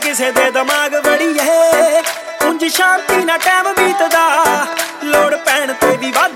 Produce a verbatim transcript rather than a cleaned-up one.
ਕਿਸੇ ਦੇ ਦਿਮਾਗ ਵੜੀਏ ਉਂਝ ਸ਼ਾਂਤੀ ਨਾਲ ਟਾਈਮ ਬੀਤਦਾ ਲੋੜ ਪੈਣ ਤੇ ਵੀ ਵੱਧ